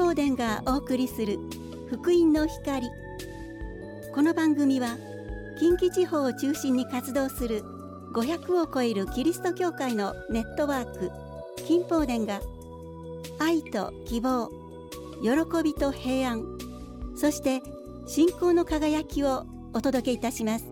宝殿がお送りする福音の光。この番組は近畿地方を中心に活動する500を超えるキリスト教会のネットワーク金宝殿が愛と希望、喜びと平安、そして信仰の輝きをお届けいたします。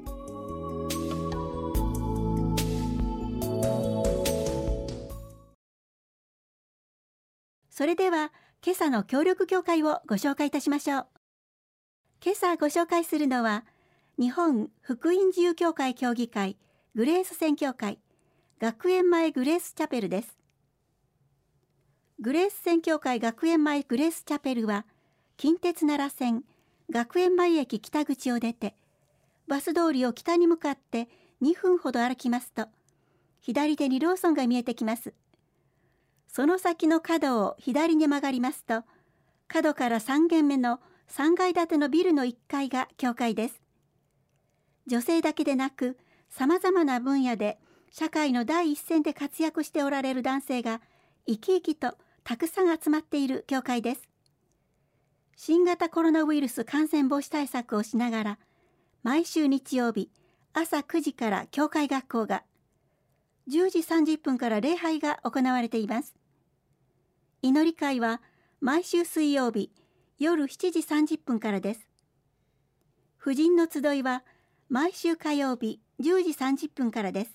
それでは今朝の協力教会をご紹介いたしましょう。今朝ご紹介するのは日本福音自由教会協議会グレース宣教会学園前グレースチャペルです。グレース宣教会学園前グレースチャペルは近鉄奈良線学園前駅北口を出てバス通りを北に向かって2分ほど歩きますと左手にローソンが見えてきます。その先の角を左に曲がりますと角から3軒目の3階建てのビルの1階が教会です。女性だけでなくさまざまな分野で社会の第一線で活躍しておられる男性が生き生きとたくさん集まっている教会です。新型コロナウイルス感染防止対策をしながら毎週日曜日朝9時から教会学校が10時30分から礼拝が行われています。祈り会は毎週水曜日夜7時30分からです。婦人の集いは毎週火曜日10時30分からです。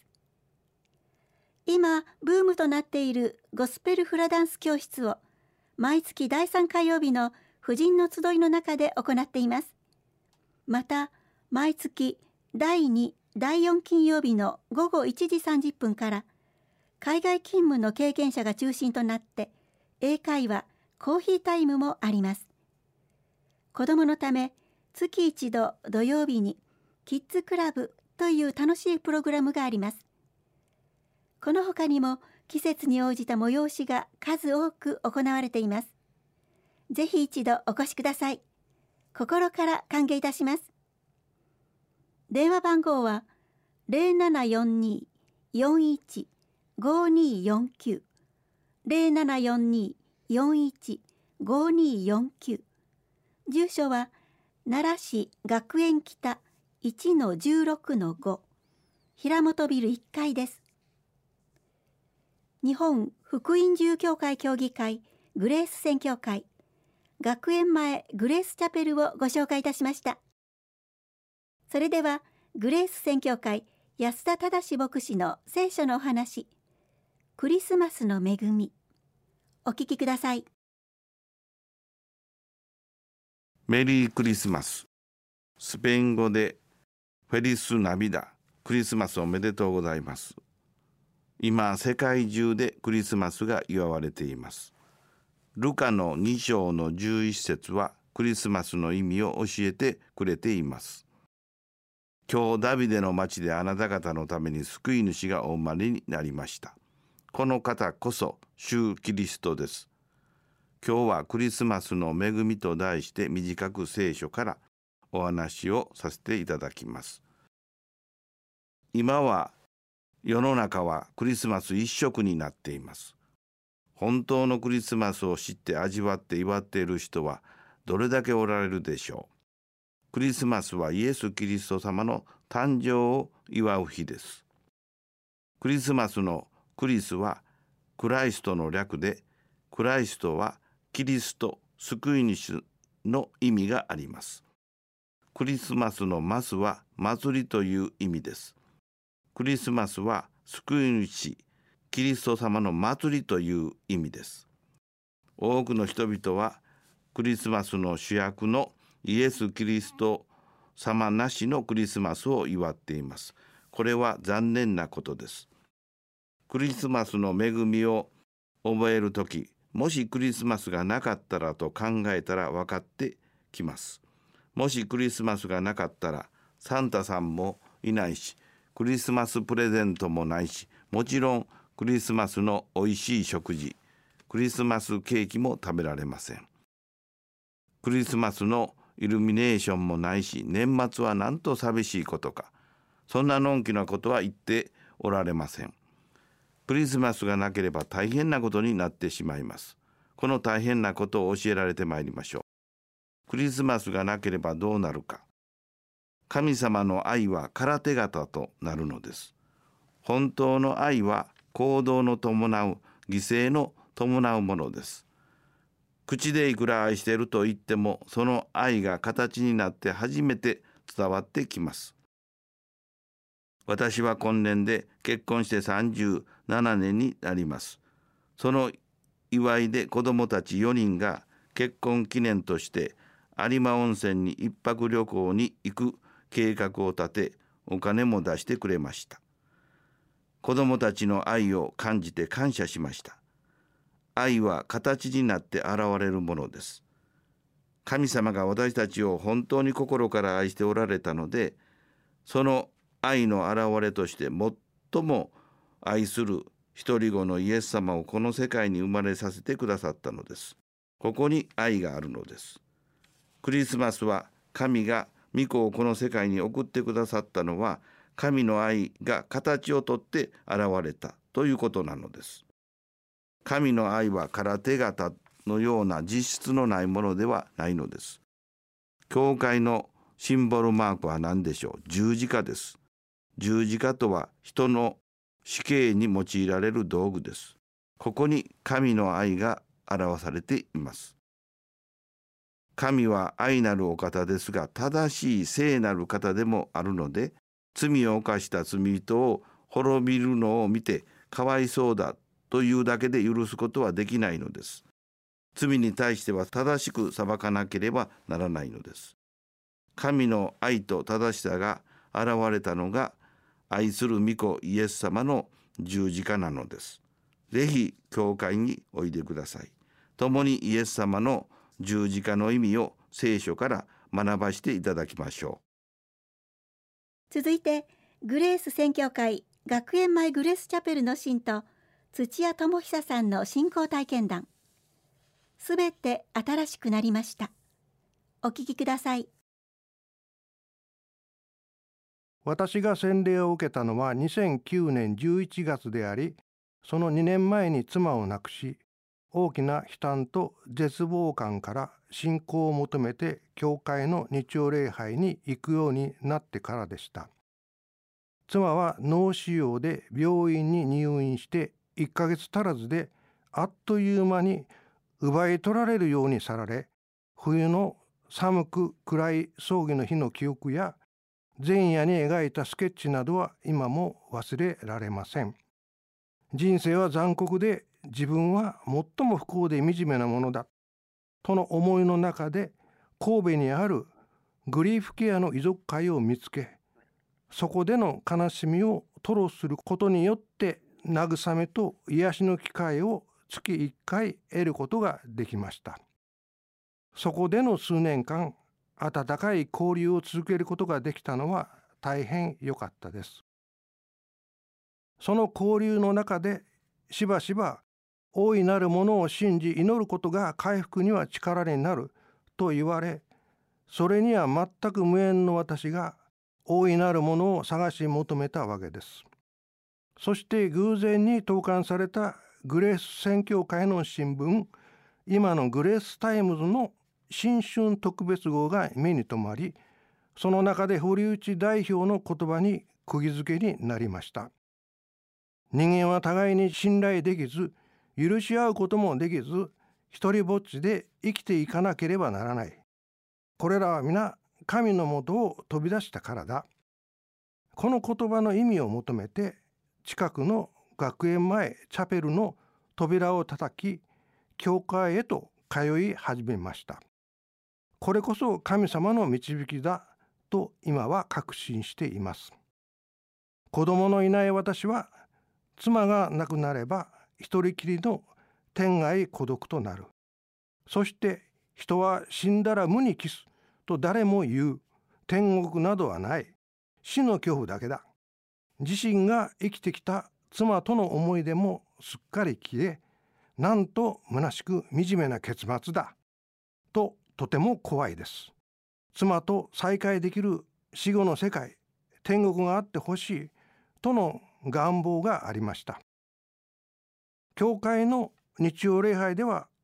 今ブームとなっているゴスペルフラダンス教室を毎月第3火曜日の婦人の集いの中で行っています。また毎月第2、第4金曜日の午後1時30分から海外勤務の経験者が中心となって英会話、コーヒータイムもあります。子どものため月一度土曜日にキッズクラブという楽しいプログラムがあります。この他にも季節に応じた催しが数多く行われています。ぜひ一度お越しください。心から歓迎いたします。電話番号は 0742-41-5249 0742-41-5249。住所は奈良市学園北 1-16-5 平本ビル1階です。日本福音自由教会協議会グレース宣教会学園前グレースチャペルをご紹介いたしました。それではグレース宣教会安田忠牧師の聖書のお話、クリスマスの恵み、お聞きください。 メリークリスマス。スペイン語でフェリスナビダ、クリスマスおめでとうございます。今世界中でクリスマスが祝われています。ルカの2章の11節はクリスマスの意味を教えてくれています。今日ダビデの町であなた方のために救い主がお生まれになりました。この方こそ主キリストです。今日はクリスマスの恵みと題して短く聖書からお話をさせていただきます。今は世の中はクリスマス一色になっています。本当のクリスマスを知って味わって祝っている人はどれだけおられるでしょう。クリスマスはイエス・キリスト様の誕生を祝う日です。クリスマスのクリスはクライストの略で、クライストはキリスト、救い主の意味があります。クリスマスのマスは祭りという意味です。クリスマスは救い主、キリスト様の祭りという意味です。多くの人々はクリスマスの主役のイエス・キリスト様なしのクリスマスを祝っています。これは残念なことです。クリスマスの恵みを覚えるとき、もしクリスマスがなかったらと考えたら分かってきます。もしクリスマスがなかったらサンタさんもいないし、クリスマスプレゼントもないし、もちろんクリスマスのおいしい食事、クリスマスケーキも食べられません。クリスマスのイルミネーションもないし、年末はなんと寂しいことか。そんなのんきなことは言っておられません。クリスマスがなければ大変なことになってしまいます。 この大変なことを教えられてまいりましょう。クリスマスがなければどうなるか。神様の愛は空手形となるのです。本当の愛は行動の伴う、犠牲の伴うものです。口でいくら愛していると言っても、その愛が形になって初めて伝わってきます。私は今年で結婚して37年になります。その祝いで子どもたち4人が結婚記念として有馬温泉に一泊旅行に行く計画を立て、お金も出してくれました。子どもたちの愛を感じて感謝しました。愛は形になって現れるものです。神様が私たちを本当に心から愛しておられたので、その愛の現れとして最も愛する一人子のイエス様をこの世界に生まれさせてくださったのです。ここに愛があるのです。クリスマスは神が御子をこの世界に送ってくださったのは、神の愛が形をとって現れたということなのです。神の愛は空手形のような実質のないものではないのです。教会のシンボルマークは何でしょう。十字架です。十字架とは人の死刑に用いられる道具です。ここに神の愛が表されています。神は愛なるお方ですが、正しい聖なる方でもあるので、罪を犯した罪人を滅びるのを見てかわいそうだというだけで許すことはできないのです。罪に対しては正しく裁かなければならないのです。神の愛と正しさが現れたのが、愛する御子イエス様の十字架なのです。ぜひ教会においでください。共にイエス様の十字架の意味を聖書から学ばせていただきましょう。続いてグレース宣教会学園前グレースチャペルの信徒土屋智久さんの信仰体験談、すべて新しくなりました。お聞きください。 私が洗礼を受けたのは2009年11月であり、その2年前に妻を亡くし、大きな悲嘆と絶望感から信仰を求めて教会の日曜礼拝に行くようになってからでした。妻は脳腫瘍で病院に入院して1ヶ月足らずであっという間に奪い取られるように去られ、冬の寒く暗い葬儀の日の記憶や前夜に描いたスケッチなどは今も忘れられません。人生は残酷で自分は最も不幸で惨めなものだとの思いの中で、神戸にあるグリーフケアの遺族会を見つけ、そこでの悲しみを吐露することによって慰めと癒しの機会を月1回得ることができました。そこでの数年間、温かい交流を続けることができたのは大変良かったです。その交流の中でしばしば大いなるものを信じ祈ることが回復には力になると言われ、それには全く無縁の私が大いなるものを探し求めたわけです。そして偶然に投函されたグレース宣教会の新聞、今のグレースタイムズの新春特別号が目に留まり、その中で堀内代表の言葉に釘付けになりました。人間は互いに信頼できず、許し合うこともできず、一人ぼっちで生きていかなければならない。これらは皆神のもとを飛び出したからだ。この言葉の意味を求めて、近くの学園前チャペルの扉を叩き、教会へと通い始めました。これこそ神様の導きだと今は確信しています。子供のいない私は、妻が亡くなれば一人きりの天涯孤独となる。そして人は死んだら無に帰すと誰も言う。天国などはない。死の恐怖だけだ。自身が生きてきた妻との思い出もすっかり消え、なんと虚しく惨めな結末だととても怖いです。妻と再会できる死後の世界、天国があってほしいとの願望がありました。教会の日曜礼拝では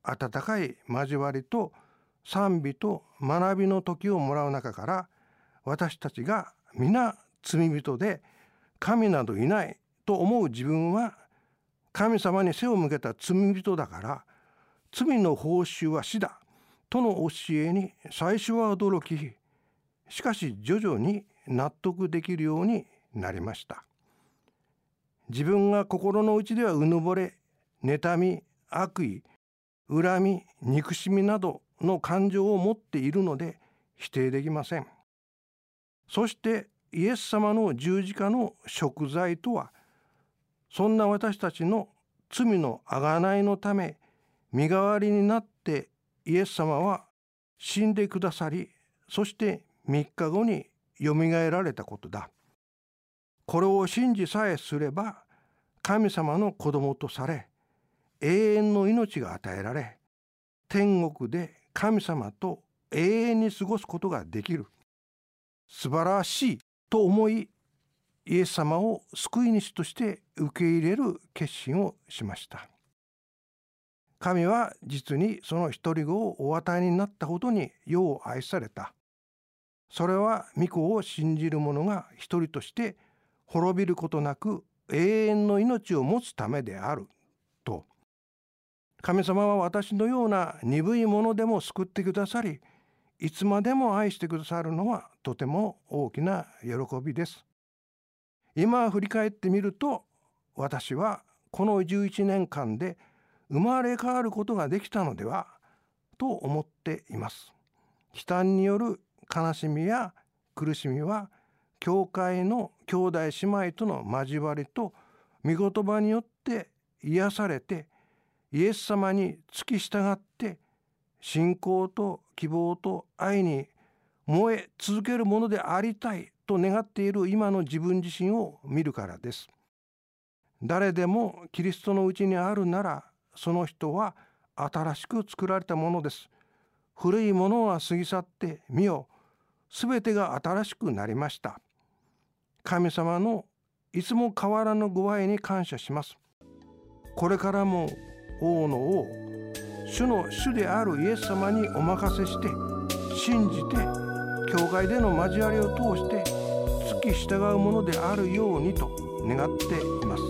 温かい交わりと賛美と学びの時をもらう中から、私たちが皆罪人で神などいないと思う自分は神様に背を向けた罪人だから罪の報酬は死だとの教えに最初は驚き、しかし徐々に納得できるようになりました。自分が心の内ではうぬぼれ、妬み、悪意、恨み、憎しみなどの感情を持っているので否定できません。そしてイエス様の十字架の贖罪とは、そんな私たちの罪の贖いのため身代わりになってイエス様は死んでくださり、そして3日後によみがえられたことだ。これを信じさえすれば神様の子供とされ、永遠の命が与えられ、天国で神様と永遠に過ごすことができる。素晴らしいと思い、イエス様を救い主として受け入れる決心をしました。神は実にその一人子をお与えになったほどに世を愛された。それは御子を信じる者が一人として滅びることなく永遠の命を持つためであると。神様は私のような鈍いものでも救ってくださり、いつまでも愛してくださるのはとても大きな喜びです。今振り返ってみると、私はこの11年間で生まれ変わることができたのではと思っています。悲嘆による悲しみや苦しみは教会の兄弟姉妹との交わりと御言葉によって癒されて、イエス様に付き従って信仰と希望と愛に燃え続けるものでありたいと願っている今の自分自身を見るからです。誰でもキリストのうちにあるなら、その人は新しく作られたものです。古いものは過ぎ去って見よ、すべてが新しくなりました。神様のいつも変わらぬご愛に感謝します。これからも王の王、主の主であるイエス様にお任せして、信じて教会での交わりを通して付き従うものであるようにと願っています。